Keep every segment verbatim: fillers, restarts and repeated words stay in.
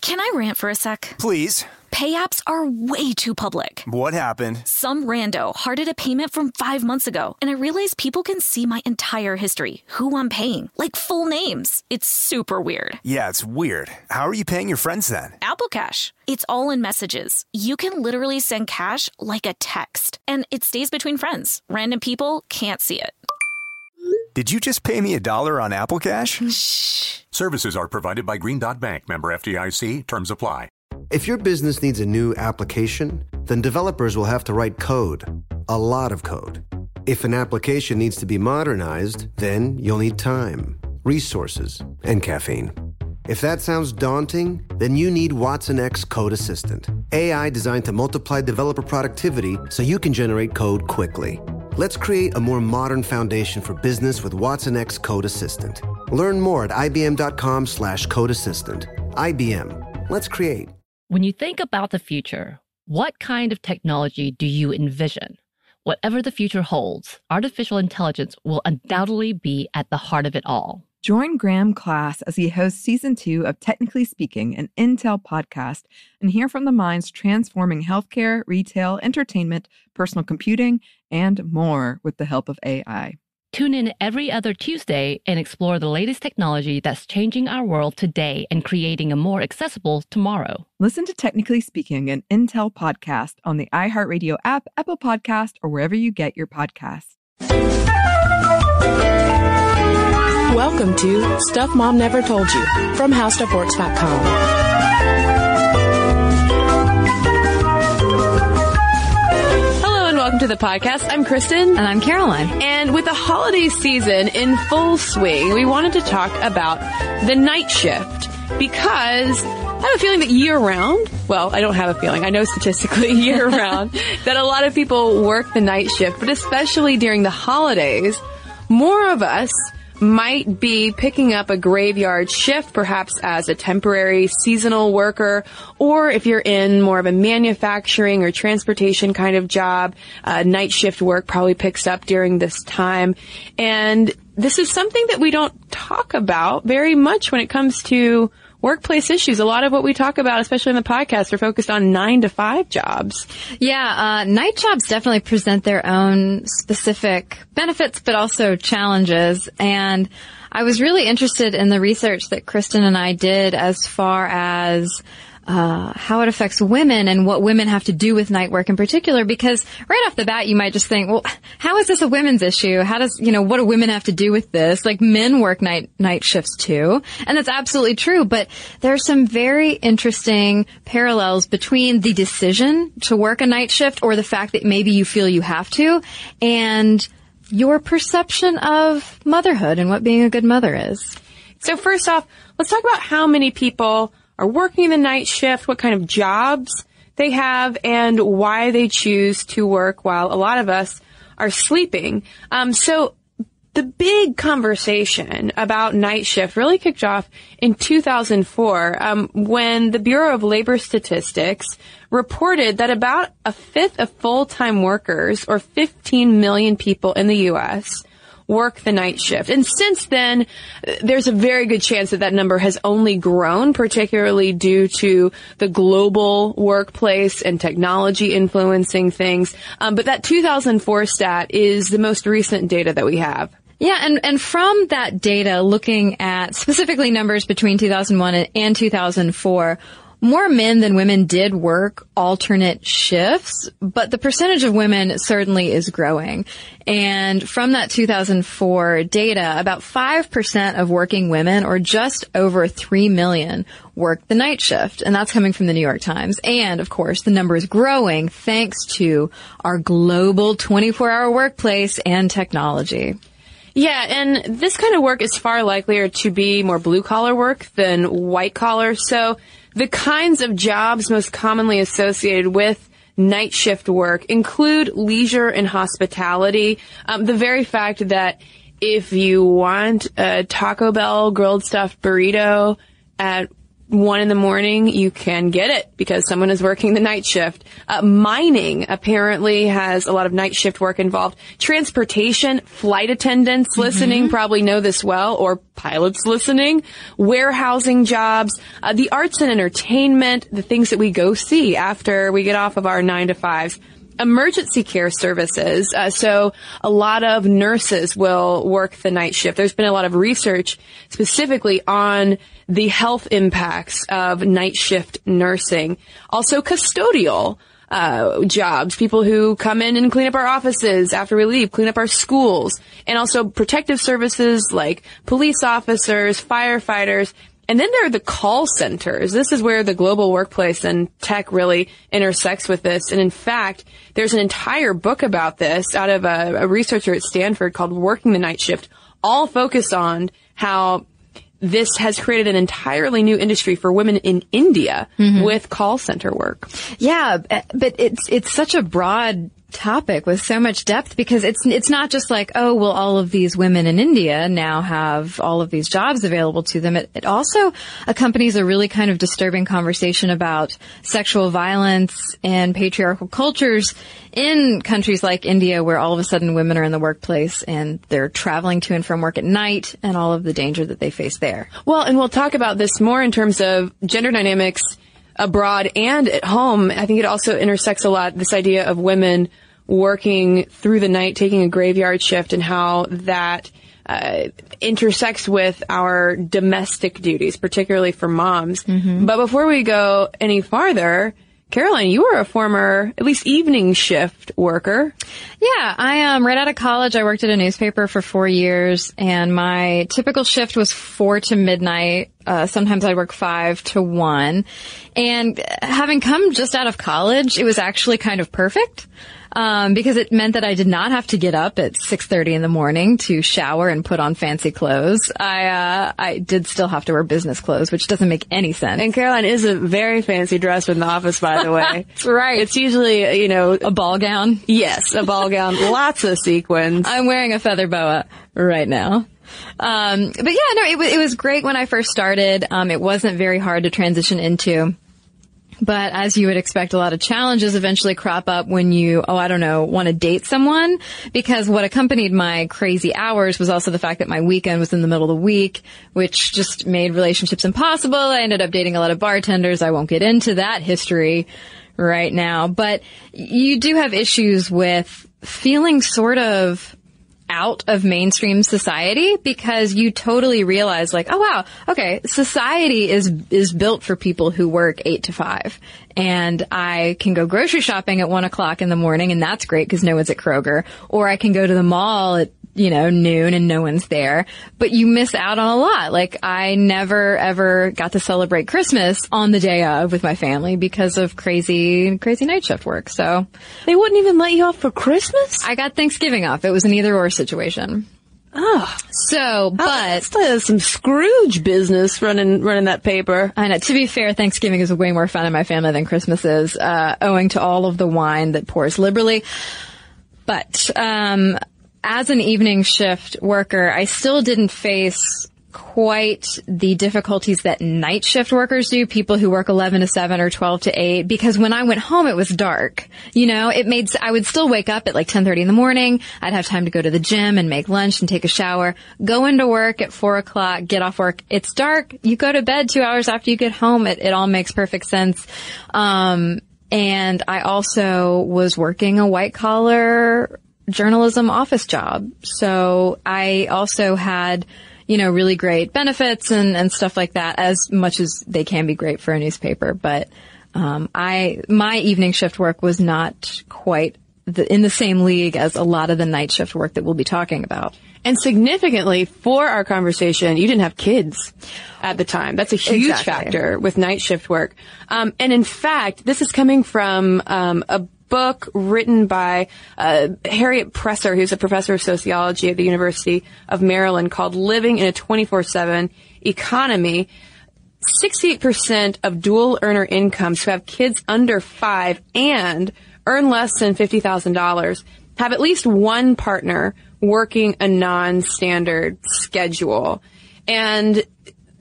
Can I rant for a sec? Please. Pay apps are way too public. What happened? Some rando hearted a payment from five months ago, and I realized people can see my entire history, who I'm paying, like full names. It's super weird. Yeah, it's weird. How are you paying your friends then? Apple Cash. It's all in messages. You can literally send cash like a text, and it stays between friends. Random people can't see it. Did you just pay me a dollar on Apple Cash? Shh. Services are provided by Green Dot Bank. Member F D I C. Terms apply. If your business needs a new application, then developers will have to write code, a lot of code. If an application needs to be modernized, then you'll need time, resources, and caffeine. If that sounds daunting, then you need Watson X Code Assistant, A I designed to multiply developer productivity so you can generate code quickly. Let's create a more modern foundation for business with Watson X Code Assistant. Learn more at ibm.com slash code assistant. I B M. Let's create. When you think about the future, what kind of technology do you envision? Whatever the future holds, artificial intelligence will undoubtedly be at the heart of it all. Join Graham Class as he hosts season two of Technically Speaking, an Intel podcast, and hear from the minds transforming healthcare, retail, entertainment, personal computing, and more with the help of A I. Tune in every other Tuesday and explore the latest technology that's changing our world today and creating a more accessible tomorrow. Listen to Technically Speaking, an Intel podcast on the iHeartRadio app, Apple Podcast, or wherever you get your podcasts. Welcome to Stuff Mom Never Told You from How Stuff Works dot com. Welcome to the podcast. I'm Kristen. And I'm Caroline. And with the holiday season in full swing, we wanted to talk about the night shift because I have a feeling that year-round, well, I don't have a feeling, I know statistically year-round, that a lot of people work the night shift, but especially during the holidays, more of us might be picking up a graveyard shift, perhaps as a temporary seasonal worker, or if you're in more of a manufacturing or transportation kind of job, uh, night shift work probably picks up during this time. And this is something that we don't talk about very much when it comes to workplace issues. A lot of what we talk about, especially in the podcast, are focused on nine to five jobs. Yeah, uh, night jobs definitely present their own specific benefits, but also challenges. And I was really interested in the research that Kristen and I did as far as Uh, how it affects women and what women have to do with night work in particular, because right off the bat, you might just think, well, how is this a women's issue? How does, you know, what do women have to do with this? Like, men work night, night shifts too. And that's absolutely true. But there are some very interesting parallels between the decision to work a night shift or the fact that maybe you feel you have to and your perception of motherhood and what being a good mother is. So first off, let's talk about how many people are working the night shift, what kind of jobs they have, and why they choose to work while a lot of us are sleeping. Um, so the big conversation about night shift really kicked off in two thousand four um, when the Bureau of Labor Statistics reported that about a fifth of full-time workers, or fifteen million people in the U S, work the night shift. And since then, there's a very good chance that that number has only grown, particularly due to the global workplace and technology influencing things. Um, but that two thousand four stat is the most recent data that we have. Yeah, and, and from that data, looking at specifically numbers between two thousand one and two thousand four, more men than women did work alternate shifts, but the percentage of women certainly is growing. And from that two thousand four data, about five percent of working women, or just over three million, work the night shift. And that's coming from the New York Times. And, of course, the number is growing thanks to our global twenty-four hour workplace and technology. Yeah, and this kind of work is far likelier to be more blue-collar work than white-collar. So the kinds of jobs most commonly associated with night shift work include leisure and hospitality. Um, the very fact that if you want a Taco Bell grilled stuffed burrito at one in the morning, you can get it because someone is working the night shift. Uh, mining apparently has a lot of night shift work involved. Transportation, flight attendants mm-hmm. listening probably know this well, or pilots listening. Warehousing jobs, uh, the arts and entertainment, the things that we go see after we get off of our nine to fives. Emergency care services. Uh, so a lot of nurses will work the night shift. There's been a lot of research specifically on the health impacts of night shift nursing. Also custodial uh jobs, people who come in and clean up our offices after we leave, clean up our schools, and also protective services like police officers, firefighters. And then there are the call centers. This is where the global workplace and tech really intersects with this. And in fact, there's an entire book about this out of a, a researcher at Stanford called Working the Night Shift, all focused on how this has created an entirely new industry for women in India mm-hmm. with call center work. Yeah, but it's it's such a broad topic with so much depth, because it's it's not just like, oh, well, all of these women in India now have all of these jobs available to them. It, it also accompanies a really kind of disturbing conversation about sexual violence and patriarchal cultures in countries like India, where all of a sudden women are in the workplace and they're traveling to and from work at night, and all of the danger that they face there. Well, and we'll talk about this more in terms of gender dynamics abroad and at home. I think it also intersects a lot, this idea of women working through the night, taking a graveyard shift, and how that uh, intersects with our domestic duties, particularly for moms. Mm-hmm. But before we go any farther, Caroline, you were a former, at least evening shift worker. Yeah, I um right out of college, I worked at a newspaper for four years, and my typical shift was four to midnight. Uh, sometimes I'd work five to one. And having come just out of college, it was actually kind of perfect. Um, because it meant that I did not have to get up at six thirty in the morning to shower and put on fancy clothes. I, uh, I did still have to wear business clothes, which doesn't make any sense. And Caroline is a very fancy dress in the office, by the way. That's right. It's usually, you know, a ball gown. Yes, a ball gown. Lots of sequins. I'm wearing a feather boa right now. Um, but yeah, no, it, it was great when I first started. Um, it wasn't very hard to transition into. But as you would expect, a lot of challenges eventually crop up when you, oh, I don't know, want to date someone. Because what accompanied my crazy hours was also the fact that my weekend was in the middle of the week, which just made relationships impossible. I ended up dating a lot of bartenders. I won't get into that history right now. But you do have issues with feeling sort of out of mainstream society, because you totally realize, like, oh wow, okay, society is is built for people who work eight to five, and I can go grocery shopping at one o'clock in the morning, and that's great because no one's at Kroger, or I can go to the mall at, you know, noon and no one's there. But you miss out on a lot. Like, I never ever got to celebrate Christmas on the day of with my family because of crazy, crazy night shift work. So they wouldn't even let you off for Christmas? I got Thanksgiving off. It was an either or situation. Oh. So, but oh, some Scrooge business running, running that paper. I know. To be fair, Thanksgiving is way more fun in my family than Christmas is, uh, owing to all of the wine that pours liberally. But, um, as an evening shift worker, I still didn't face quite the difficulties that night shift workers do, people who work eleven to seven or twelve to eight, because when I went home, it was dark. You know, it made, I would still wake up at like ten thirty in the morning. I'd have time to go to the gym and make lunch and take a shower, go into work at four o'clock, get off work. It's dark. You go to bed two hours after you get home. It, it all makes perfect sense. Um, and I also was working a white collar journalism office job. So I also had, you know, really great benefits and, and stuff like that, as much as they can be great for a newspaper. But, um, I, my evening shift work was not quite the, in the same league as a lot of the night shift work that we'll be talking about. And significantly for our conversation, you didn't have kids at the time. That's a huge exactly. factor with night shift work. Um, and in fact, this is coming from, um, a book written by uh, Harriet Presser, who's a professor of sociology at the University of Maryland, called Living in a twenty-four seven Economy. sixty-eight percent of dual earner incomes who have kids under five and earn less than fifty thousand dollars have at least one partner working a non-standard schedule. And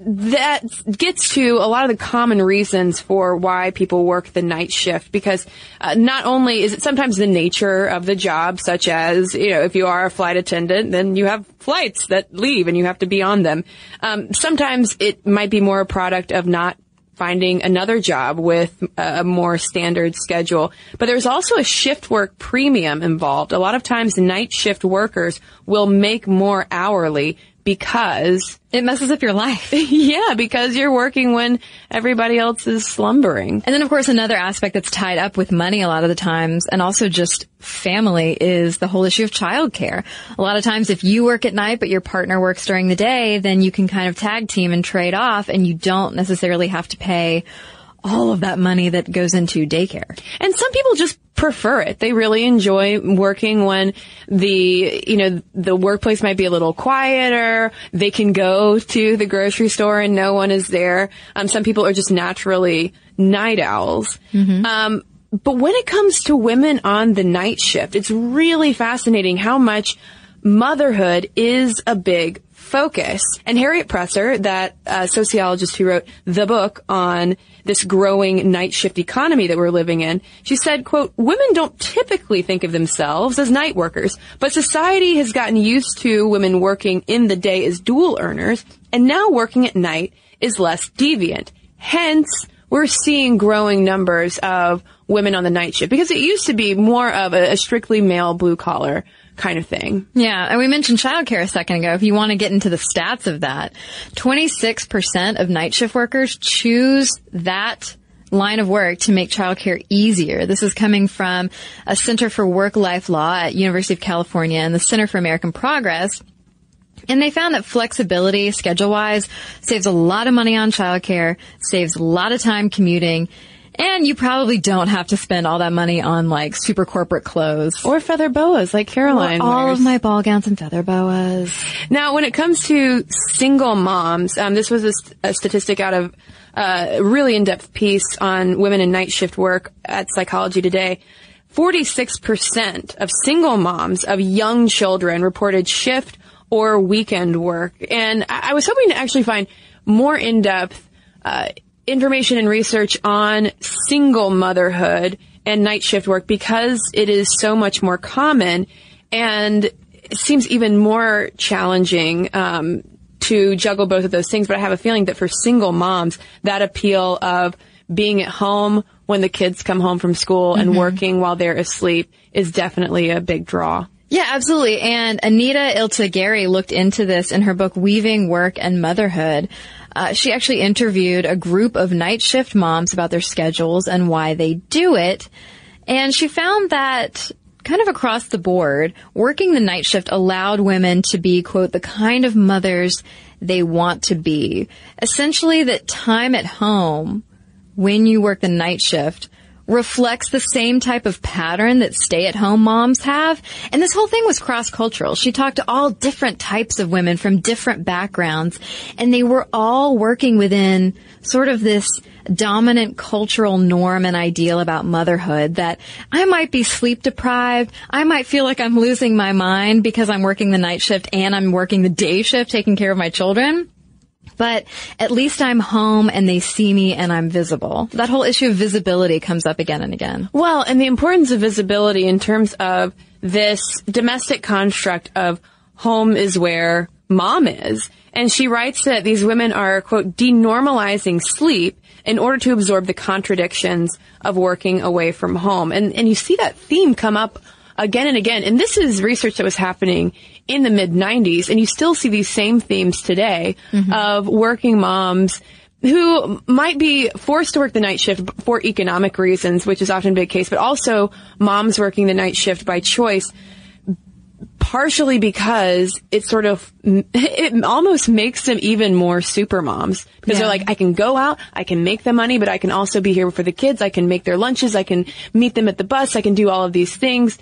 that gets to a lot of the common reasons for why people work the night shift, because uh, not only is it sometimes the nature of the job, such as, you know, if you are a flight attendant, then you have flights that leave and you have to be on them. Um, sometimes it might be more a product of not finding another job with a more standard schedule. But there's also a shift work premium involved. A lot of times night shift workers will make more hourly because it messes up your life. Yeah, because you're working when everybody else is slumbering. And then, of course, another aspect that's tied up with money a lot of the times, and also just family, is the whole issue of childcare. A lot of times, if you work at night but your partner works during the day, then you can kind of tag team and trade off, and you don't necessarily have to pay all of that money that goes into daycare. And some people just prefer it. They really enjoy working when the, you know, the workplace might be a little quieter. They can go to the grocery store and no one is there. Um, some people are just naturally night owls. Mm-hmm. Um, but when it comes to women on the night shift, it's really fascinating how much motherhood is a big focus. And Harriet Presser, that uh, sociologist who wrote the book on this growing night shift economy that we're living in, she said, quote, "Women don't typically think of themselves as night workers, but society has gotten used to women working in the day as dual earners, and now working at night is less deviant. Hence, we're seeing growing numbers of women on the night shift, because it used to be more of a, a strictly male blue-collar kind of thing." Yeah, and we mentioned childcare a second ago. If you want to get into the stats of that, twenty-six percent of night shift workers choose that line of work to make childcare easier. This is coming from a Center for Work-Life Law at University of California and the Center for American Progress. And they found that flexibility, schedule-wise, saves a lot of money on childcare, saves a lot of time commuting, and you probably don't have to spend all that money on, like, super corporate clothes. Or feather boas, like Caroline Or all wears. of my ball gowns and feather boas. Now, when it comes to single moms, um, this was a, st- a statistic out of uh, a really in-depth piece on women in night shift work at Psychology Today. forty-six percent of single moms of young children reported shift or weekend work. And I, I was hoping to actually find more in-depth uh information and research on single motherhood and night shift work, because it is so much more common and it seems even more challenging um, to juggle both of those things. But I have a feeling that for single moms, that appeal of being at home when the kids come home from school and mm-hmm. working while they're asleep is definitely a big draw. Yeah, absolutely. And Anita Ilta-Gary looked into this in her book, Weaving Work and Motherhood. Uh, she actually interviewed a group of night shift moms about their schedules and why they do it. And she found that kind of across the board, working the night shift allowed women to be, quote, the kind of mothers they want to be. Essentially, that time at home when you work the night shift reflects the same type of pattern that stay-at-home moms have. And this whole thing was cross-cultural. She talked to all different types of women from different backgrounds, and they were all working within sort of this dominant cultural norm and ideal about motherhood, that I might be sleep-deprived, I might feel like I'm losing my mind because I'm working the night shift and I'm working the day shift taking care of my children. But at least I'm home and they see me and I'm visible. That whole issue of visibility comes up again and again. Well, and the importance of visibility in terms of this domestic construct of home is where mom is. And she writes that these women are, quote, denormalizing sleep in order to absorb the contradictions of working away from home. And, and you see that theme come up again and again. And this is research that was happening in the mid nineties. And you still see these same themes today mm-hmm. of working moms who might be forced to work the night shift for economic reasons, which is often a big case, but also moms working the night shift by choice, partially because it sort of, it almost makes them even more super moms. Because yeah. they're like, I can go out, I can make the money, but I can also be here for the kids, I can make their lunches, I can meet them at the bus, I can do all of these things.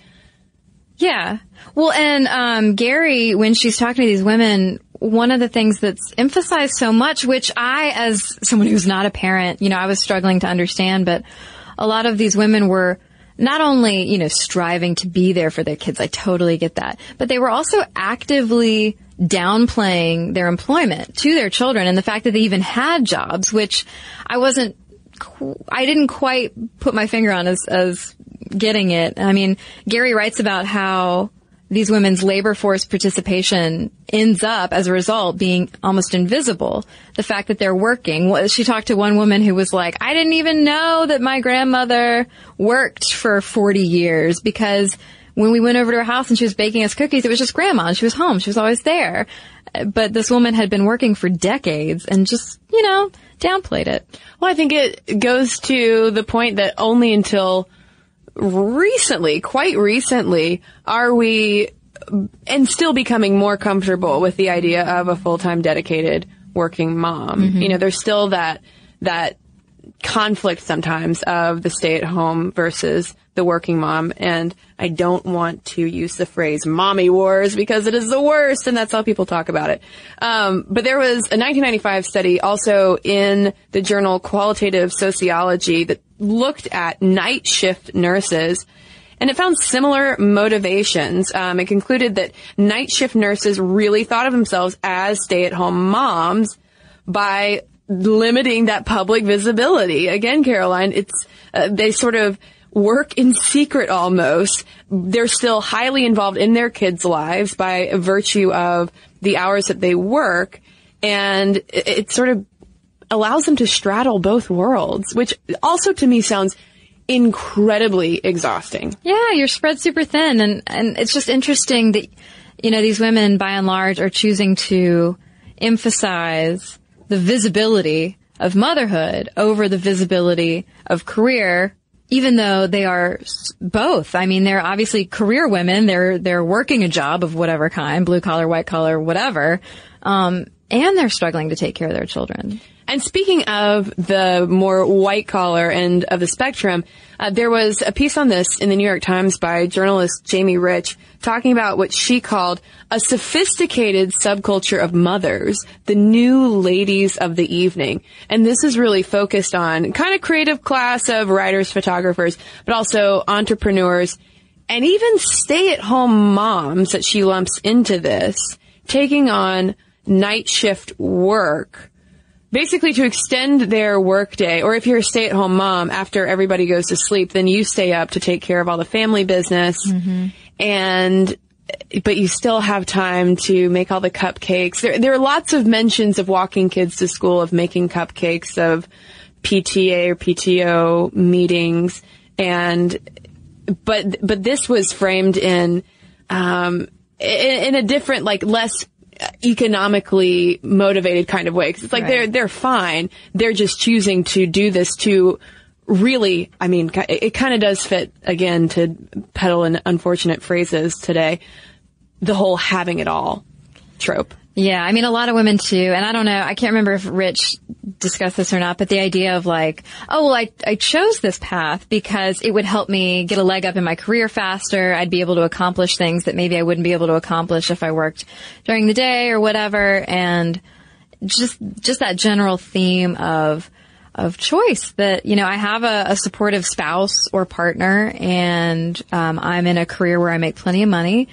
Yeah. Well, and um Gary, when she's talking to these women, one of the things that's emphasized so much, which I, as someone who's not a parent, you know, I was struggling to understand, but a lot of these women were not only, you know, striving to be there for their kids. I totally get that. But they were also actively downplaying their employment to their children and the fact that they even had jobs, which I wasn't, I didn't quite put my finger on as, as getting it. I mean, Gary writes about how these women's labor force participation ends up, as a result, being almost invisible. The fact that they're working. She talked to one woman who was like, I didn't even know that my grandmother worked for forty years because when we went over to her house and she was baking us cookies, it was just grandma and she was home. She was always there. But this woman had been working for decades and just, you know, downplayed it. Well, I think it goes to the point that only until recently, quite recently, are we, and still becoming more comfortable with the idea of a full-time dedicated working mom. Mm-hmm. You know, there's still that, that conflict sometimes of the stay-at-home versus the working mom. And I don't want to use the phrase mommy wars because it is the worst, and that's how people talk about it. Um, but there was a nineteen ninety-five study also in the journal Qualitative Sociology that looked at night shift nurses, and it found similar motivations. Um, it concluded that night shift nurses really thought of themselves as stay-at-home moms by limiting that public visibility. Again, Caroline, it's uh, they sort of work in secret almost. They're still highly involved in their kids' lives by virtue of the hours that they work, and it, it sort of allows them to straddle both worlds, which also to me sounds incredibly exhausting. Yeah, you're spread super thin, and, and it's just interesting that, you know, these women by and large are choosing to emphasize the visibility of motherhood over the visibility of career, even though they are both. I mean, they're obviously career women. They're, they're working a job of whatever kind, blue collar, white collar, whatever. Um, and they're struggling to take care of their children. And speaking of the more white collar end of the spectrum, uh, there was a piece on this in the New York Times by journalist Jamie Rich talking about what she called a sophisticated subculture of mothers, the new ladies of the evening. And this is really focused on kind of creative class of writers, photographers, but also entrepreneurs and even stay-at-home moms that she lumps into this, taking on night shift work, basically to extend their workday. Or if you're a stay-at-home mom, after everybody goes to sleep, then you stay up to take care of all the family business. Mm-hmm. And, but you still have time to make all the cupcakes. There, there are lots of mentions of walking kids to school, of making cupcakes, of P T A or P T O meetings. And, but, but this was framed in, um, in, in a different, like, less economically motivated kind of way. Because it's like, right, they're, they're fine. They're just choosing to do this to really, I mean, it, it kind of does fit, again, to peddle in unfortunate phrases today, the whole having it all trope. Yeah, I mean, a lot of women too, and I don't know, I can't remember if Rich discussed this or not, but the idea of like, oh, well, I, I chose this path because it would help me get a leg up in my career faster. I'd be able to accomplish things that maybe I wouldn't be able to accomplish if I worked during the day or whatever. And just, just that general theme of, of choice that, you know, I have a, a supportive spouse or partner, and, um, I'm in a career where I make plenty of money.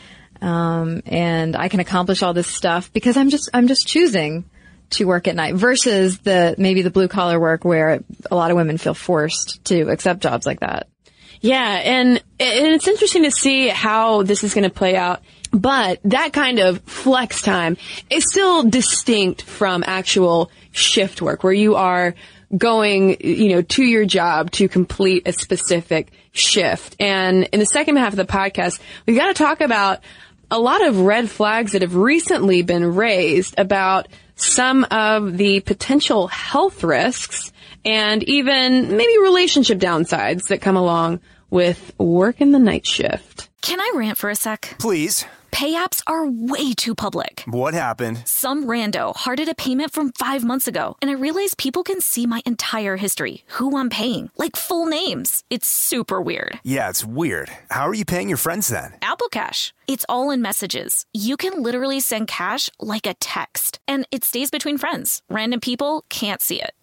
Um, and I can accomplish all this stuff because I'm just, I'm just choosing to work at night versus the, maybe the blue collar work where a lot of women feel forced to accept jobs like that. Yeah. And, and it's interesting to see how this is going to play out. But that kind of flex time is still distinct from actual shift work where you are going, you know, to your job to complete a specific shift. And in the second half of the podcast, we've got to talk about a lot of red flags that have recently been raised about some of the potential health risks and even maybe relationship downsides that come along with work in the night shift. Can I rant for a sec? Please. Pay apps are way too public. What happened? Some rando hearted a payment from five months ago, and I realized people can see my entire history, who I'm paying, like full names. It's super weird. Yeah, it's weird. How are you paying your friends then? Apple Cash. It's all in messages. You can literally send cash like a text, and it stays between friends. Random people can't see it.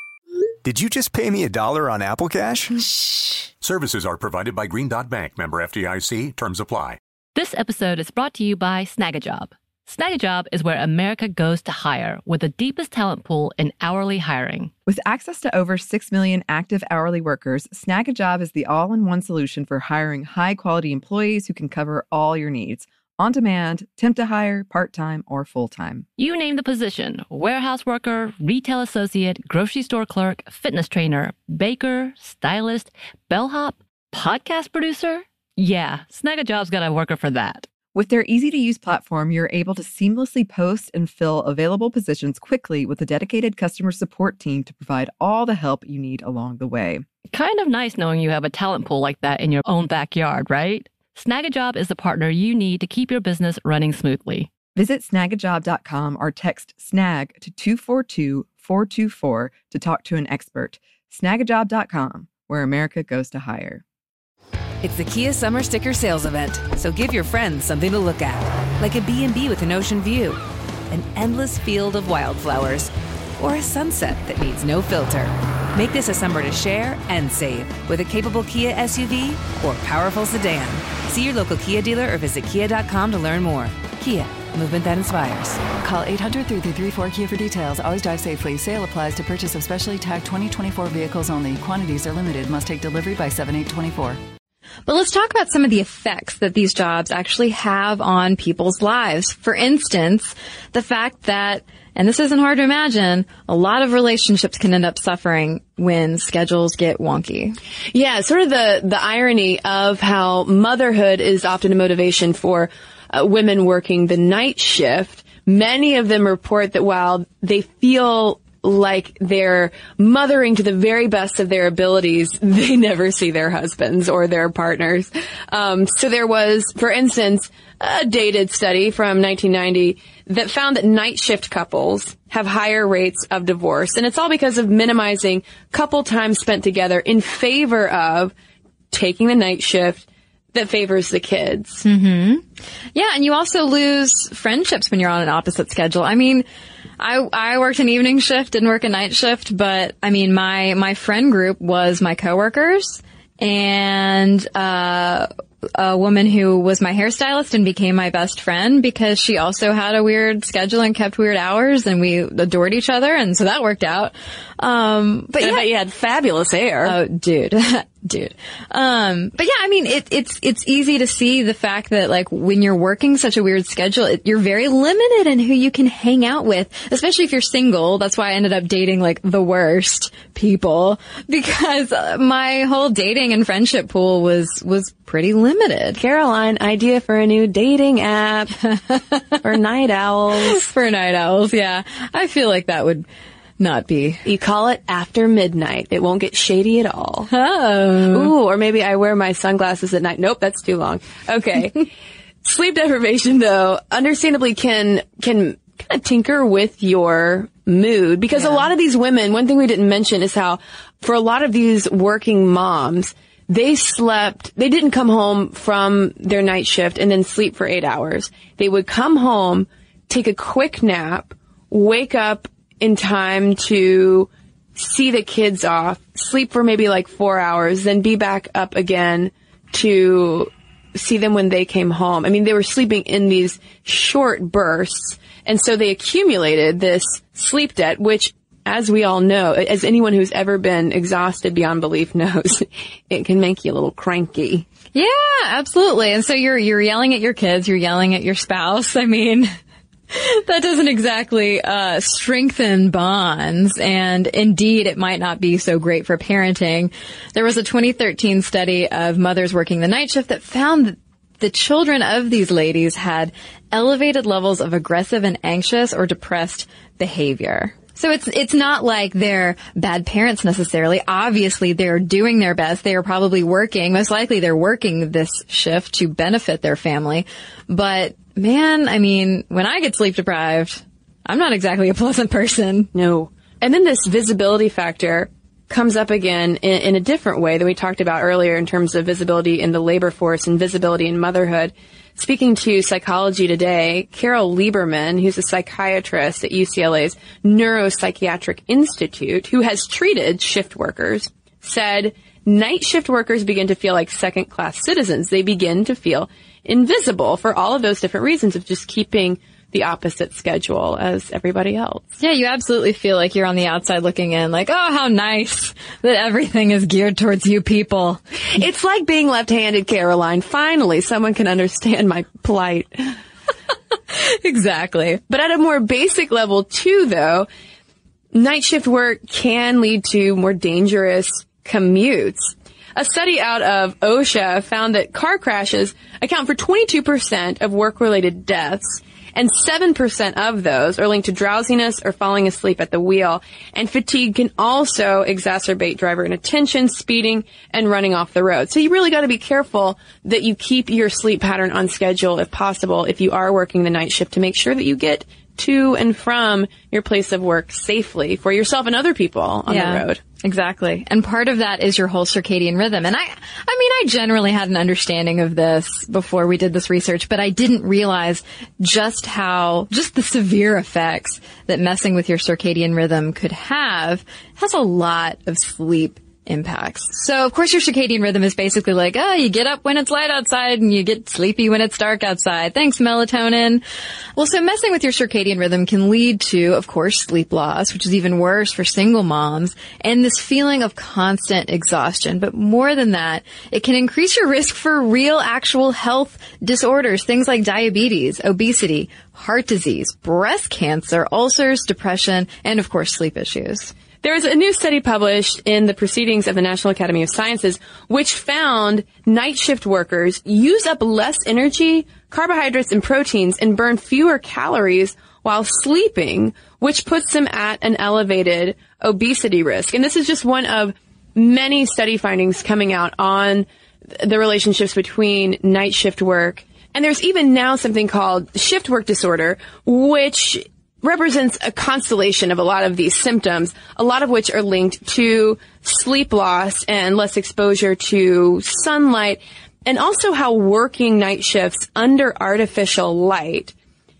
Did you just pay me a dollar on Apple Cash? Shh. Services are provided by Green Dot Bank, member F D I C. Terms apply. This episode is brought to you by Snagajob. Snagajob is where America goes to hire, with the deepest talent pool in hourly hiring. With access to over six million active hourly workers, Snagajob is the all-in-one solution for hiring high-quality employees who can cover all your needs. On demand, temp to hire, part-time, or full-time. You name the position: warehouse worker, retail associate, grocery store clerk, fitness trainer, baker, stylist, bellhop, podcast producer. Yeah, Snagajob's got a worker for that. With their easy-to-use platform, you're able to seamlessly post and fill available positions quickly with a dedicated customer support team to provide all the help you need along the way. Kind of nice knowing you have a talent pool like that in your own backyard, right? Snagajob is the partner you need to keep your business running smoothly. Visit snagajob dot com or text SNAG to two four two, four two four to talk to an expert. snagajob dot com, where America goes to hire. It's the Kia Summer Sticker Sales Event, so give your friends something to look at, like a B and B with an ocean view, an endless field of wildflowers, or a sunset that needs no filter. Make this a summer to share and save with a capable Kia S U V or powerful sedan. See your local Kia dealer or visit kia dot com to learn more. Kia, movement that inspires. Call eight hundred, three three three, four Kia for details. Always drive safely. Sale applies to purchase of specially tagged twenty twenty-four vehicles only. Quantities are limited. Must take delivery by seven eight twenty-four. But let's talk about some of the effects that these jobs actually have on people's lives. For instance, the fact that, and this isn't hard to imagine, a lot of relationships can end up suffering when schedules get wonky. Yeah, sort of the, the irony of how motherhood is often a motivation for uh, women working the night shift. Many of them report that while they feel like they're mothering to the very best of their abilities, they never see their husbands or their partners. Um, so there was, for instance, a dated study from nineteen ninety that found that night shift couples have higher rates of divorce. And it's all because of minimizing couple time spent together in favor of taking the night shift that favors the kids. Mm-hmm. Yeah, and you also lose friendships when you're on an opposite schedule. I mean, I I worked an evening shift, didn't work a night shift, but I mean, my my friend group was my coworkers and uh a woman who was my hairstylist and became my best friend because she also had a weird schedule and kept weird hours, and we adored each other, and so that worked out. Um, but I yeah, bet you had fabulous hair. Oh, dude, dude. Um, but yeah, I mean, it, it's it's easy to see the fact that like when you're working such a weird schedule, it, you're very limited in who you can hang out with, especially if you're single. That's why I ended up dating like the worst people, because my whole dating and friendship pool was was pretty limited. Caroline, idea for a new dating app for night owls. For night owls, yeah. I feel like that would not be. You call it After Midnight. It won't get shady at all. Oh. Ooh, or maybe I wear my sunglasses at night. Nope, that's too long. Okay. Sleep deprivation, though, understandably can can kind of tinker with your mood, because yeah. a lot of these women, one thing we didn't mention is how for a lot of these working moms, they slept, they didn't come home from their night shift and then sleep for eight hours. They would come home, take a quick nap, wake up in time to see the kids off, sleep for maybe like four hours, then be back up again to see them when they came home. I mean, they were sleeping in these short bursts, and so they accumulated this sleep debt, which, as we all know, as anyone who's ever been exhausted beyond belief knows, it can make you a little cranky. Yeah, absolutely. And so you're you're yelling at your kids, you're yelling at your spouse. I mean, that doesn't exactly uh strengthen bonds, and indeed it might not be so great for parenting. There was a twenty thirteen study of mothers working the night shift that found that the children of these ladies had elevated levels of aggressive and anxious or depressed behavior. So it's it's not like they're bad parents necessarily. Obviously, they're doing their best. They are probably working. Most likely, they're working this shift to benefit their family. But man, I mean, when I get sleep deprived, I'm not exactly a pleasant person. No. And then this visibility factor comes up again in, in a different way than we talked about earlier in terms of visibility in the labor force and visibility in motherhood. Speaking to Psychology Today, Carol Lieberman, who's a psychiatrist at U C L A's Neuropsychiatric Institute, who has treated shift workers, said night shift workers begin to feel like second-class citizens. They begin to feel invisible for all of those different reasons of just keeping the opposite schedule as everybody else. Yeah, you absolutely feel like you're on the outside looking in, like, oh, how nice that everything is geared towards you people. It's like being left-handed, Caroline. Finally, someone can understand my plight. Exactly. But at a more basic level, too, though, night shift work can lead to more dangerous commutes. A study out of OSHA found that car crashes account for twenty-two percent of work-related deaths, and seven percent of those are linked to drowsiness or falling asleep at the wheel. And fatigue can also exacerbate driver inattention, speeding, and running off the road. So you really got to be careful that you keep your sleep pattern on schedule if possible if you are working the night shift to make sure that you get to and from your place of work safely for yourself and other people on yeah, the road. Exactly. And part of that is your whole circadian rhythm. And I, I mean, I generally had an understanding of this before we did this research, but I didn't realize just how, just the severe effects that messing with your circadian rhythm could have. It has a lot of sleep impacts. So, of course, your circadian rhythm is basically like, oh, you get up when it's light outside and you get sleepy when it's dark outside. Thanks, melatonin. Well, so messing with your circadian rhythm can lead to, of course, sleep loss, which is even worse for single moms, and this feeling of constant exhaustion. But more than that, it can increase your risk for real, actual health disorders, things like diabetes, obesity, heart disease, breast cancer, ulcers, depression, and, of course, sleep issues. There was a new study published in the Proceedings of the National Academy of Sciences, which found night shift workers use up less energy, carbohydrates, and proteins and burn fewer calories while sleeping, which puts them at an elevated obesity risk. And this is just one of many study findings coming out on the relationships between night shift work. And there's even now something called shift work disorder, which represents a constellation of a lot of these symptoms, a lot of which are linked to sleep loss and less exposure to sunlight, and also how working night shifts under artificial light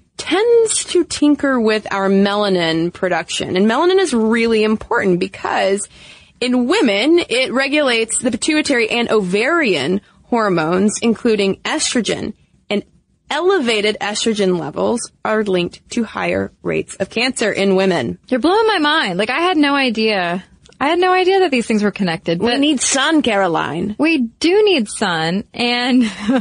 tends to tinker with our melanin production. And melanin is really important because in women, it regulates the pituitary and ovarian hormones, including estrogen. Elevated estrogen levels are linked to higher rates of cancer in women. You're blowing my mind. Like, I had no idea. I had no idea that these things were connected. We need sun, Caroline. We do need sun. And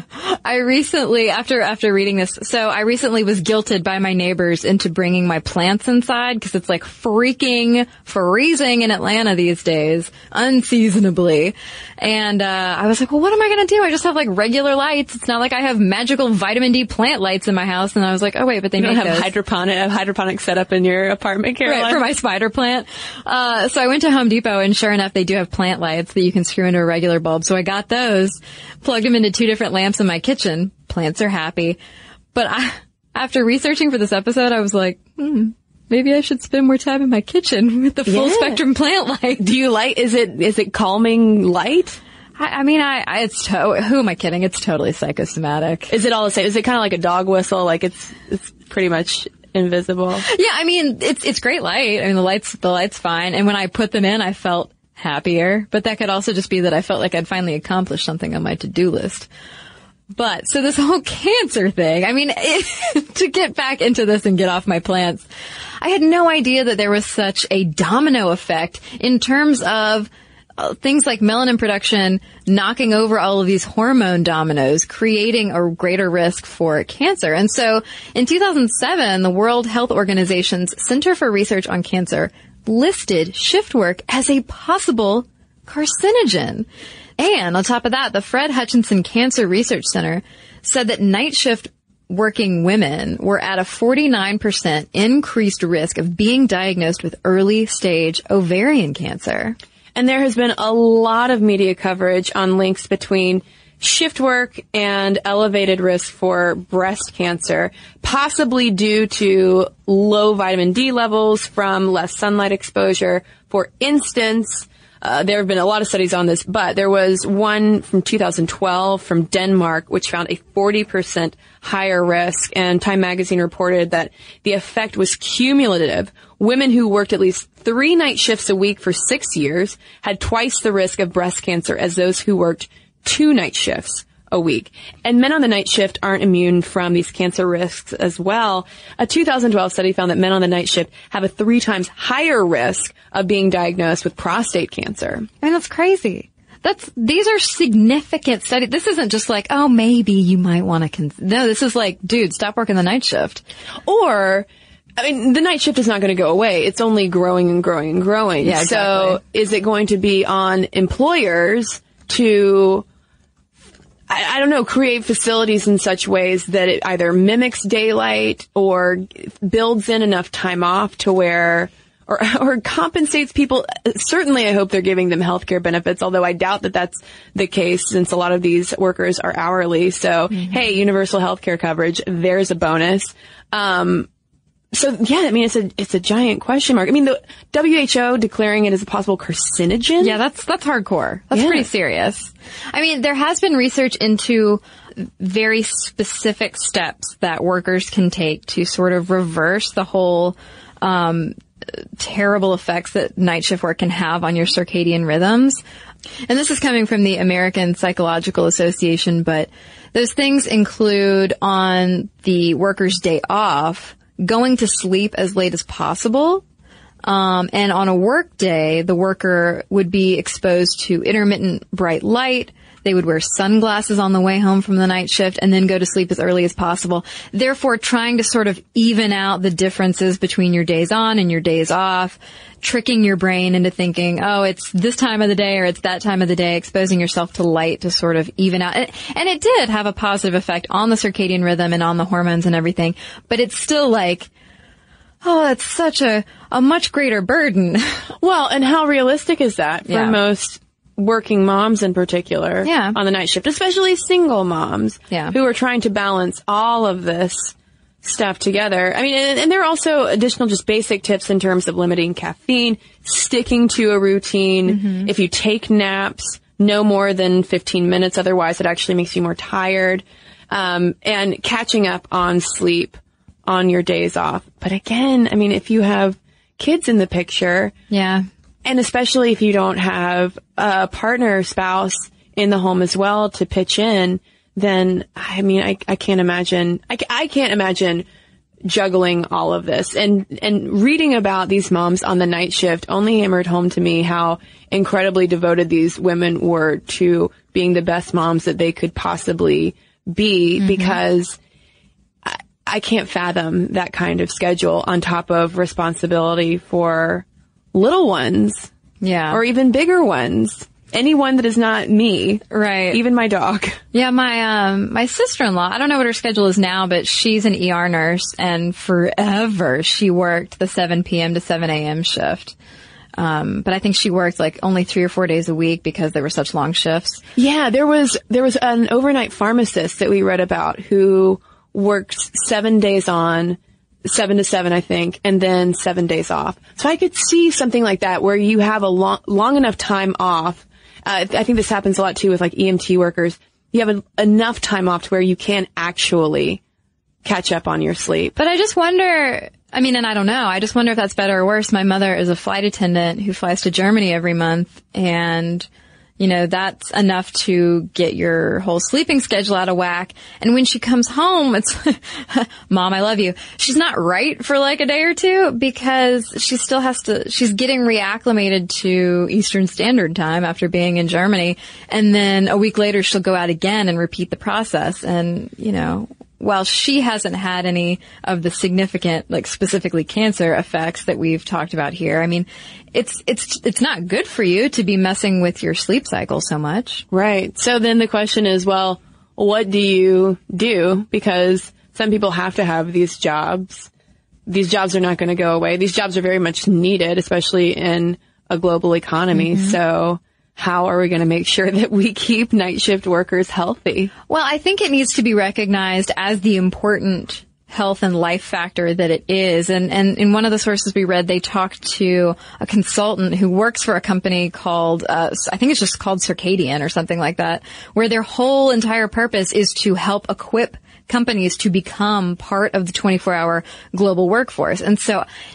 I recently, after after reading this, so I recently was guilted by my neighbors into bringing my plants inside because it's like freaking freezing in Atlanta these days, unseasonably. And uh I was like, well, what am I going to do? I just have like regular lights. It's not like I have magical vitamin D plant lights in my house. And I was like, oh, wait, but they you make don't have those. hydroponic, a hydroponic setup in your apartment, Caroline? Right, for my spider plant. Uh So I went to Home Depot, and sure enough, they do have plant lights that you can screw into a regular bulb. So I got those, plugged them into two different lamps in my kitchen. Plants are happy. But I, after researching for this episode, I was like, hmm, maybe I should spend more time in my kitchen with the full yeah. spectrum plant light. Do you like, is it, is it calming light? I, I mean, I, I, it's, to, who am I kidding? It's totally psychosomatic. Is it all the same? Is it kind of like a dog whistle? Like it's, it's pretty much invisible? Yeah, I mean, it's, it's great light. I mean, the light's, the light's fine. And when I put them in, I felt happier. But that could also just be that I felt like I'd finally accomplished something on my to-do list. But, so this whole cancer thing, I mean, it, to get back into this and get off my plants, I had no idea that there was such a domino effect in terms of uh, things like melanin production knocking over all of these hormone dominoes, creating a greater risk for cancer. And so in two thousand seven, the World Health Organization's Center for Research on Cancer listed shift work as a possible carcinogen. And on top of that, the Fred Hutchinson Cancer Research Center said that night shift working women were at a forty-nine percent increased risk of being diagnosed with early stage ovarian cancer. And there has been a lot of media coverage on links between shift work and elevated risk for breast cancer, possibly due to low vitamin D levels from less sunlight exposure. For instance, Uh, there have been a lot of studies on this, but there was one from two thousand twelve from Denmark, which found a forty percent higher risk. And Time Magazine reported that the effect was cumulative. Women who worked at least three night shifts a week for six years had twice the risk of breast cancer as those who worked two night shifts a week. And men on the night shift aren't immune from these cancer risks as well. A two thousand twelve study found that men on the night shift have a three times higher risk of being diagnosed with prostate cancer. I mean, that's crazy. That's, these are significant studies. This isn't just like, oh, maybe you might want to cons-. No, this is like, dude, stop working the night shift. Or, I mean, the night shift is not going to go away. It's only growing and growing and growing. Yeah, exactly. So is it going to be on employers to, I, I don't know, create facilities in such ways that it either mimics daylight or builds in enough time off to where, or, or compensates people? Certainly, I hope they're giving them healthcare benefits, although I doubt that that's the case since a lot of these workers are hourly. So, mm-hmm. hey, universal healthcare coverage, there's a bonus. Um, so yeah, I mean, it's a, it's a giant question mark. I mean, the W H O declaring it as a possible carcinogen. Yeah, that's, that's hardcore. That's yeah. pretty serious. I mean, there has been research into very specific steps that workers can take to sort of reverse the whole, um, terrible effects that night shift work can have on your circadian rhythms. And this is coming from the American Psychological Association, but those things include on the worker's day off, going to sleep as late as possible. Um, and on a work day, the worker would be exposed to intermittent bright light. They would wear sunglasses on the way home from the night shift and then go to sleep as early as possible. Therefore, trying to sort of even out the differences between your days on and your days off, tricking your brain into thinking, oh, it's this time of the day or it's that time of the day, exposing yourself to light to sort of even out. And it did have a positive effect on the circadian rhythm and on the hormones and everything. But it's still like, oh, that's such a, a much greater burden. Well, and how realistic is that for Yeah. most working moms in particular Yeah. on the night shift, especially single moms Yeah. who are trying to balance all of this stuff together. I mean, and, and there are also additional just basic tips in terms of limiting caffeine, sticking to a routine. Mm-hmm. If you take naps, no more than fifteen minutes. Otherwise, it actually makes you more tired. Um, and catching up on sleep on your days off. But again, I mean, if you have kids in the picture, Yeah. and especially if you don't have a partner or spouse in the home as well to pitch in, then, I mean, I, I can't imagine, I, I can't imagine juggling all of this. And, and reading about these moms on the night shift only hammered home to me how incredibly devoted these women were to being the best moms that they could possibly be, mm-hmm. because I, I can't fathom that kind of schedule on top of responsibility for little ones. Yeah. Or even bigger ones. Anyone that is not me. Right. Even my dog. Yeah, my um my sister-in-law, I don't know what her schedule is now, but she's an E R nurse, and forever she worked the seven p.m. to seven a.m. shift. Um, but I think she worked like only three or four days a week because there were such long shifts. Yeah, there was there was an overnight pharmacist that we read about who worked seven days on, seven to seven, I think, and then seven days off. So I could see something like that where you have a long, long enough time off. Uh, I think this happens a lot too with like E M T workers. You have a, enough time off to where you can actually catch up on your sleep. But I just wonder, I mean, and I don't know, I just wonder if that's better or worse. My mother is a flight attendant who flies to Germany every month, and you know, that's enough to get your whole sleeping schedule out of whack. And when she comes home, it's, Mom, I love you. She's not right for like a day or two because she still has to, she's getting reacclimated to Eastern Standard Time after being in Germany. And then a week later, she'll go out again and repeat the process. And, you know, while she hasn't had any of the significant, like specifically cancer effects that we've talked about here, I mean, it's, it's, it's not good for you to be messing with your sleep cycle so much. Right. So then the question is, well, what do you do? Because some people have to have these jobs. These jobs are not going to go away. These jobs are very much needed, especially in a global economy. Mm-hmm. So how are we going to make sure that we keep night shift workers healthy? Well, I think it needs to be recognized as the important health and life factor that it is. And, and in one of the sources we read, they talked to a consultant who works for a company called, uh, I think it's just called Circadian or something like that, where their whole entire purpose is to help equip companies to become part of the twenty-four hour global workforce. And so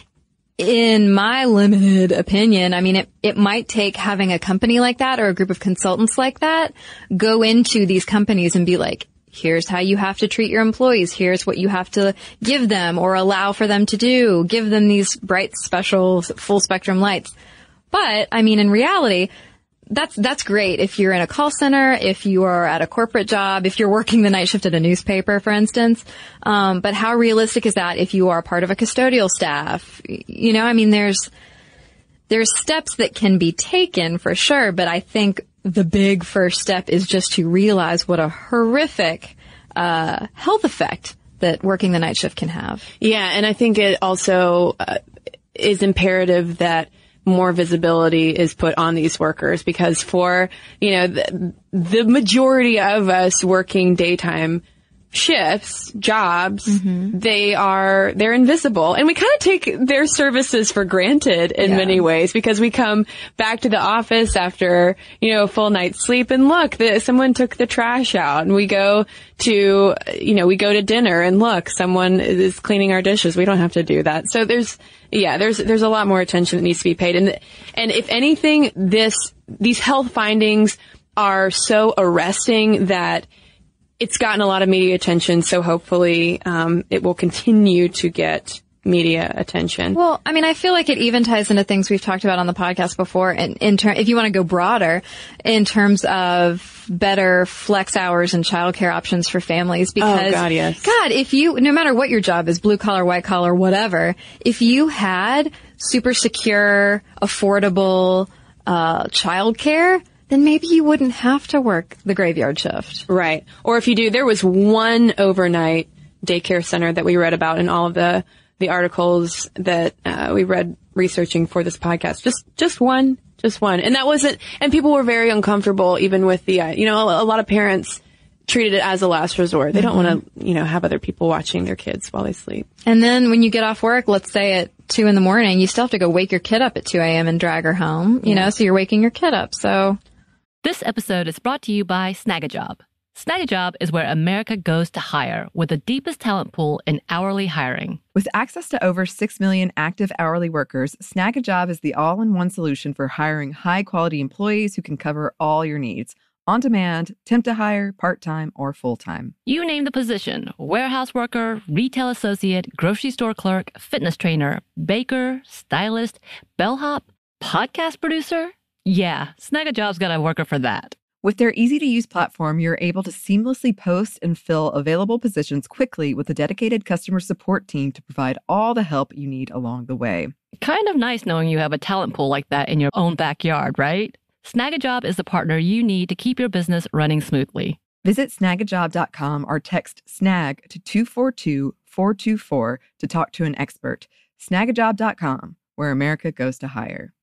in my limited opinion, I mean, it, it might take having a company like that or a group of consultants like that go into these companies and be like, here's how you have to treat your employees. Here's what you have to give them or allow for them to do. Give them these bright, special, full spectrum lights. But, I mean, in reality, that's, that's great if you're in a call center, if you are at a corporate job, if you're working the night shift at a newspaper, for instance. Um, but how realistic is that if you are part of a custodial staff? You know, I mean, there's, there's steps that can be taken for sure, but I think the big first step is just to realize what a horrific uh health effect that working the night shift can have. Yeah, and I think it also uh, is imperative that more visibility is put on these workers, because for, you know, the, the majority of us working daytime shifts, jobs, mm-hmm. they are, they're invisible. And we kind of take their services for granted in yeah. many ways, because we come back to the office after, you know, a full night's sleep and look, the, someone took the trash out, and we go to, you know, we go to dinner and look, someone is cleaning our dishes. We don't have to do that. So there's, yeah, there's, there's a lot more attention that needs to be paid. And, and if anything, this, these health findings are so arresting that it's gotten a lot of media attention, so hopefully um, it will continue to get media attention. Well, I mean, I feel like it even ties into things we've talked about on the podcast before. And in ter- if you want to go broader, in terms of better flex hours and childcare options for families, because oh, God, yes. God, if you, no matter what your job is, blue collar, white collar, whatever, if you had super secure, affordable uh childcare, then maybe you wouldn't have to work the graveyard shift. Right. Or if you do, there was one overnight daycare center that we read about in all of the, the articles that uh, we read researching for this podcast. Just, just one, just one. And that wasn't, and people were very uncomfortable even with the, uh, you know, a, a lot of parents treated it as a last resort. They mm-hmm. don't want to, you know, have other people watching their kids while they sleep. And then when you get off work, let's say at two in the morning, you still have to go wake your kid up at two a.m. and drag her home, you yeah. know, so you're waking your kid up. So this episode is brought to you by Snagajob. Snagajob is where America goes to hire, with the deepest talent pool in hourly hiring. With access to over six million active hourly workers, Snagajob is the all-in-one solution for hiring high-quality employees who can cover all your needs. On demand, temp to hire, part-time, or full-time. You name the position: warehouse worker, retail associate, grocery store clerk, fitness trainer, baker, stylist, bellhop, podcast producer. Yeah, Snagajob's got a worker for that. With their easy-to-use platform, you're able to seamlessly post and fill available positions quickly with a dedicated customer support team to provide all the help you need along the way. Kind of nice knowing you have a talent pool like that in your own backyard, right? Snagajob is the partner you need to keep your business running smoothly. Visit snagajob dot com or text SNAG to two four two, four two four to talk to an expert. snagajob dot com, where America goes to hire.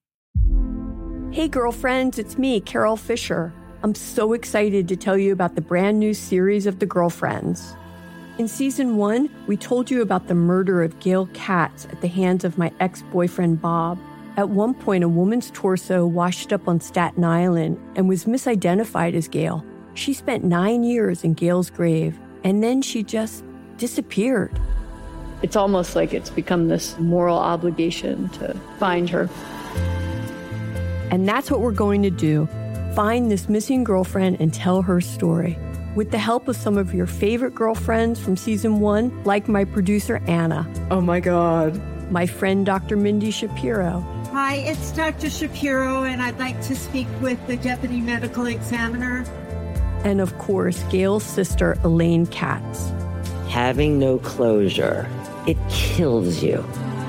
Hey girlfriends, it's me, Carol Fisher. I'm so excited to tell you about the brand new series of The Girlfriends. In season one, we told you about the murder of Gail Katz at the hands of my ex-boyfriend Bob. At one point, a woman's torso washed up on Staten Island and was misidentified as Gail. She spent nine years in Gail's grave, and then she just disappeared. It's almost like it's become this moral obligation to find her. And that's what we're going to do. Find this missing girlfriend and tell her story. With the help of some of your favorite girlfriends from season one, like my producer, Anna. Oh my God. My friend, Doctor Mindy Shapiro. Hi, it's Doctor Shapiro, and I'd like to speak with the Deputy Medical Examiner. And of course, Gail's sister, Elaine Katz. Having no closure, it kills you.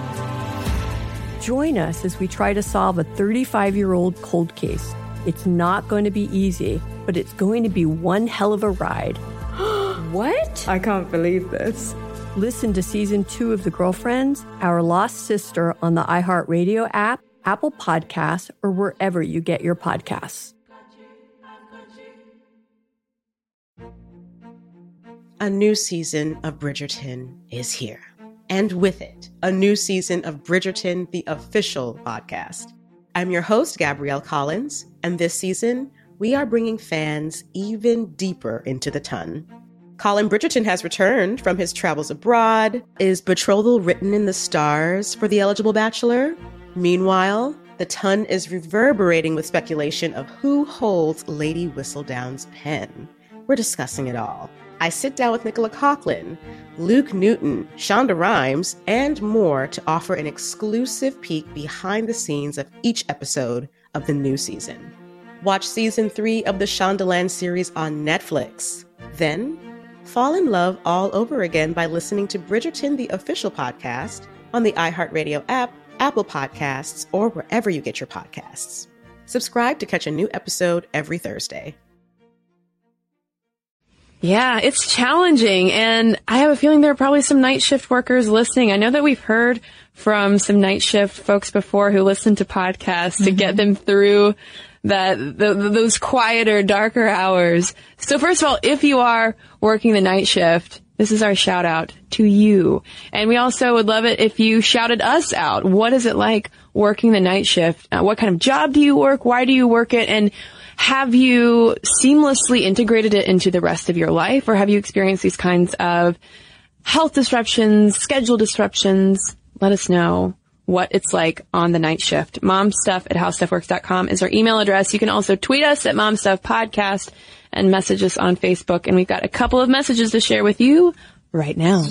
Join us as we try to solve a thirty-five-year-old cold case. It's not going to be easy, but it's going to be one hell of a ride. What? I can't believe this. Listen to season two of The Girlfriends, Our Lost Sister on the iHeartRadio app, Apple Podcasts, or wherever you get your podcasts. A new season of Bridgerton is here. And with it, a new season of Bridgerton, the official podcast. I'm your host, Gabrielle Collins, and this season, we are bringing fans even deeper into the ton. Colin Bridgerton has returned from his travels abroad. Is betrothal written in the stars for the eligible bachelor? Meanwhile, the ton is reverberating with speculation of who holds Lady Whistledown's pen. We're discussing it all. I sit down with Nicola Coughlan, Luke Newton, Shonda Rhimes, and more to offer an exclusive peek behind the scenes of each episode of the new season. Watch season three of the Shondaland series on Netflix. Then, fall in love all over again by listening to Bridgerton, the official podcast, on the iHeartRadio app, Apple Podcasts, or wherever you get your podcasts. Subscribe to catch a new episode every Thursday. Yeah, it's challenging, and I have a feeling there are probably some night shift workers listening. I know that we've heard from some night shift folks before who listen to podcasts mm-hmm. to get them through that the, those quieter, darker hours. So first of all, if you are working the night shift, this is our shout out to you. And we also would love it if you shouted us out. What is it like working the night shift? Uh, what kind of job do you work? Why do you work it? And have you seamlessly integrated it into the rest of your life, or have you experienced these kinds of health disruptions, schedule disruptions? Let us know what it's like on the night shift. momstuff at howstuffworks dot com is our email address. You can also tweet us at momstuffpodcast and message us on Facebook. And we've got a couple of messages to share with you right now.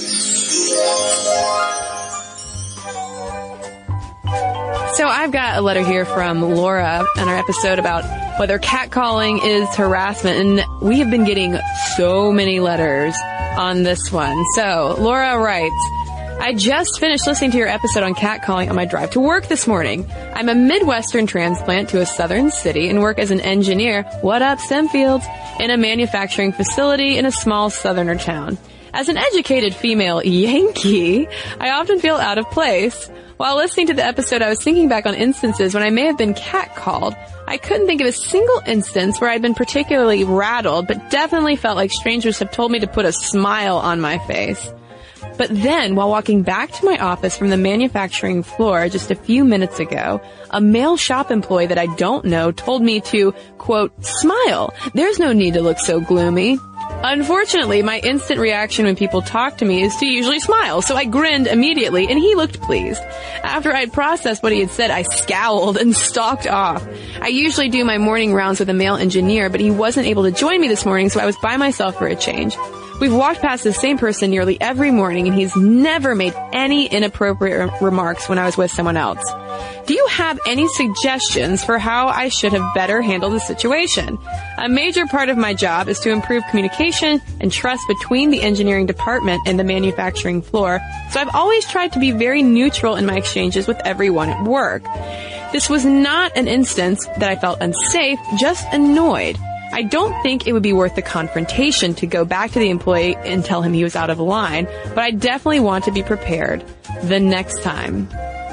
So I've got a letter here from Laura on our episode about whether catcalling is harassment, and we have been getting so many letters on this one. So Laura writes, I just finished listening to your episode on catcalling on my drive to work this morning. I'm a Midwestern transplant to a southern city and work as an engineer, what up, Stemfields, in a manufacturing facility in a small southerner town. As an educated female Yankee, I often feel out of place. While listening to the episode, I was thinking back on instances when I may have been catcalled. I couldn't think of a single instance where I'd been particularly rattled, but definitely felt like strangers have told me to put a smile on my face. But then, while walking back to my office from the manufacturing floor just a few minutes ago, a male shop employee that I don't know told me to, quote, smile. There's no need to look so gloomy. Unfortunately, my instant reaction when people talk to me is to usually smile, so I grinned immediately, and he looked pleased. After I'd processed what he had said, I scowled and stalked off. I usually do my morning rounds with a male engineer, but he wasn't able to join me this morning, so I was by myself for a change. We've walked past the same person nearly every morning, and he's never made any inappropriate re- remarks when I was with someone else. Do you have any suggestions for how I should have better handled the situation? A major part of my job is to improve communication and trust between the engineering department and the manufacturing floor, so I've always tried to be very neutral in my exchanges with everyone at work. This was not an instance that I felt unsafe, just annoyed. I don't think it would be worth the confrontation to go back to the employee and tell him he was out of line, but I definitely want to be prepared the next time.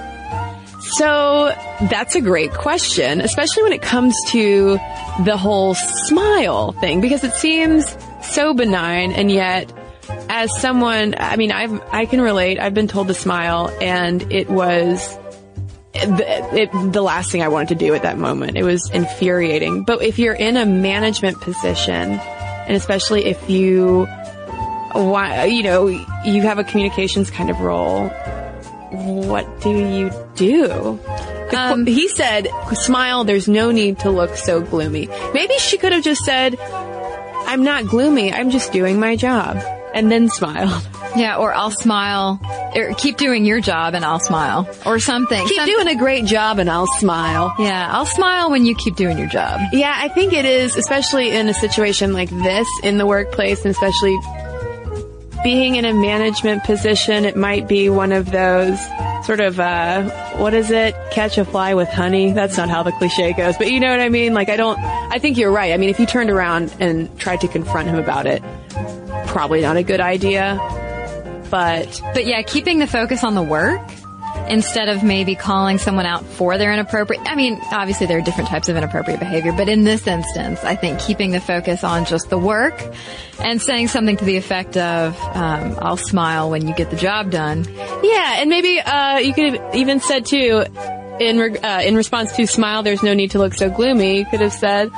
So that's a great question, especially when it comes to the whole smile thing, because it seems so benign, and yet as someone, I mean, I've, I can relate. I've been told to smile, and it was The, it, the last thing I wanted to do at that moment. It was infuriating. But if you're in a management position, and especially if you, you know, you have a communications kind of role, what do you do? Um, he said, smile, there's no need to look so gloomy. Maybe she could have just said, I'm not gloomy, I'm just doing my job. And then smiled. Yeah, or I'll smile, or keep doing your job and I'll smile, or something. Keep Some- doing a great job and I'll smile. Yeah, I'll smile when you keep doing your job. Yeah, I think it is, especially in a situation like this in the workplace, and especially being in a management position, it might be one of those sort of, uh, what is it? Catch a fly with honey? That's not how the cliche goes, but you know what I mean? Like, I don't, I think you're right. I mean, if you turned around and tried to confront him about it, probably not a good idea. But, but yeah, keeping the focus on the work instead of maybe calling someone out for their inappropriate, I mean, obviously there are different types of inappropriate behavior, but in this instance, I think keeping the focus on just the work and saying something to the effect of, um, I'll smile when you get the job done. Yeah, and maybe, uh, you could have even said too, in, re- uh, in response to smile, there's no need to look so gloomy, you could have said,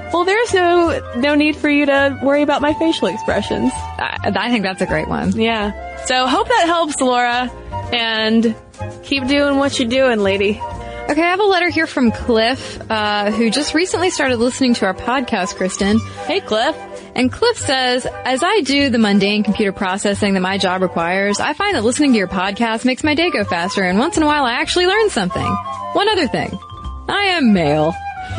well, there's no no need for you to worry about my facial expressions. I, I think that's a great one. Yeah. So hope that helps, Laura. And keep doing what you're doing, lady. Okay, I have a letter here from Cliff, uh, who just recently started listening to our podcast, Kristen. Hey, Cliff. And Cliff says, as I do the mundane computer processing that my job requires, I find that listening to your podcast makes my day go faster, and once in a while I actually learn something. One other thing. I am male.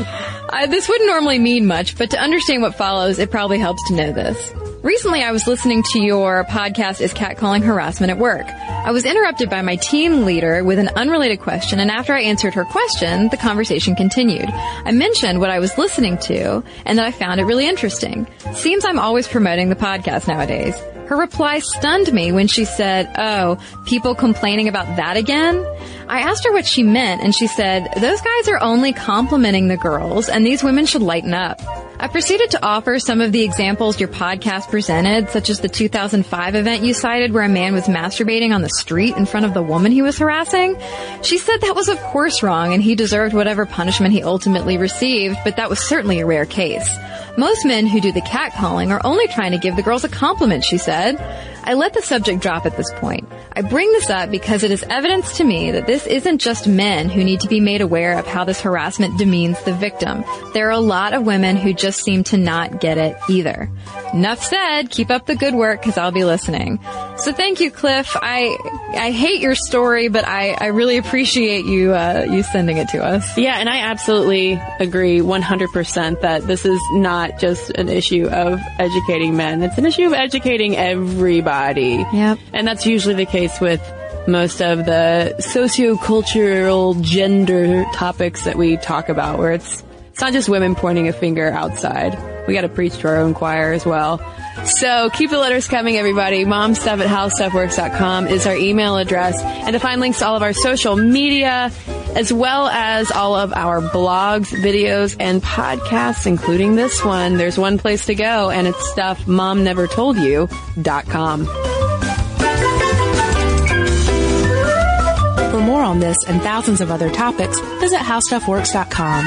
I, this wouldn't normally mean much, but to understand what follows, it probably helps to know this. Recently, I was listening to your podcast, Is Catcalling Harassment at Work? I was interrupted by my team leader with an unrelated question, and after I answered her question, the conversation continued. I mentioned what I was listening to, and that I found it really interesting. Seems I'm always promoting the podcast nowadays. Her reply stunned me when she said, oh, people complaining about that again? I asked her what she meant, and she said, those guys are only complimenting the girls, and these women should lighten up. I proceeded to offer some of the examples your podcast presented, such as the two thousand five event you cited where a man was masturbating on the street in front of the woman he was harassing. She said that was of course wrong and he deserved whatever punishment he ultimately received, but that was certainly a rare case. Most men who do the catcalling are only trying to give the girls a compliment, she said. I let the subject drop at this point. I bring this up because it is evidence to me that this isn't just men who need to be made aware of how this harassment demeans the victim. There are a lot of women who just seem to not get it either. Enough said. Keep up the good work because I'll be listening. So thank you, Cliff. I I hate your story, but I, I really appreciate you uh, you sending it to us. Yeah, and I absolutely agree one hundred percent that this is not just an issue of educating men. It's an issue of educating everybody. Yep. And that's usually the case with most of the sociocultural gender topics that we talk about, where it's it's not just women pointing a finger outside. We got to preach to our own choir as well. So keep the letters coming, everybody. momstuff at how stuff works dot com is our email address. And to find links to all of our social media, as well as all of our blogs, videos, and podcasts, including this one, there's one place to go, and it's stuff mom never told you dot com. For more on this and thousands of other topics, visit how stuff works dot com.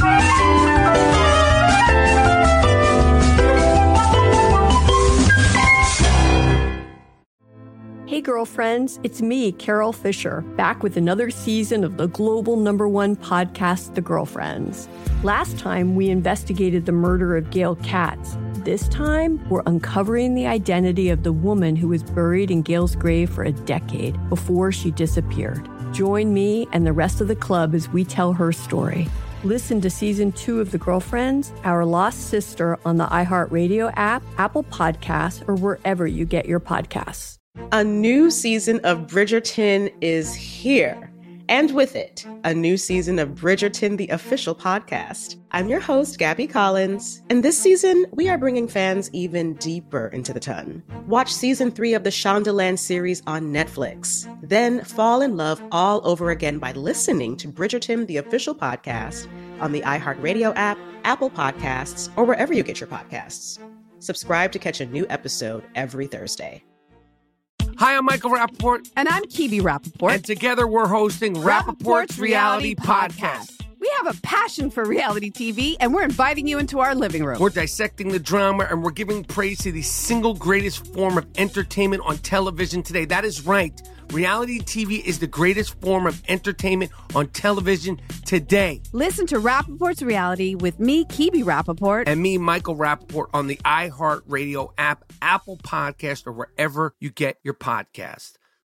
Hey girlfriends, it's me, Carol Fisher, back with another season of the global number one podcast, The Girlfriends. Last time, we investigated the murder of Gail Katz. This time, we're uncovering the identity of the woman who was buried in Gail's grave for a decade before she disappeared. Join me and the rest of the club as we tell her story. Listen to season two of The Girlfriends, Our Lost Sister on the iHeartRadio app, Apple Podcasts, or wherever you get your podcasts. A new season of Bridgerton is here. And with it, a new season of Bridgerton, the official podcast. I'm your host, Gabby Collins, and this season, we are bringing fans even deeper into the ton. Watch season three of the Shondaland series on Netflix. Then fall in love all over again by listening to Bridgerton, the official podcast, on the iHeartRadio app, Apple Podcasts, or wherever you get your podcasts. Subscribe to catch a new episode every Thursday. Hi, I'm Michael Rappaport. And I'm Kibi Rappaport. And together we're hosting Rappaport's Reality Podcast. We have a passion for reality T V, and we're inviting you into our living room. We're dissecting the drama, and we're giving praise to the single greatest form of entertainment on television today. That is right. Reality T V is the greatest form of entertainment on television today. Listen to Rappaport's Reality with me, Kibi Rappaport. And me, Michael Rappaport, on the iHeartRadio app, Apple Podcast, or wherever you get your podcast.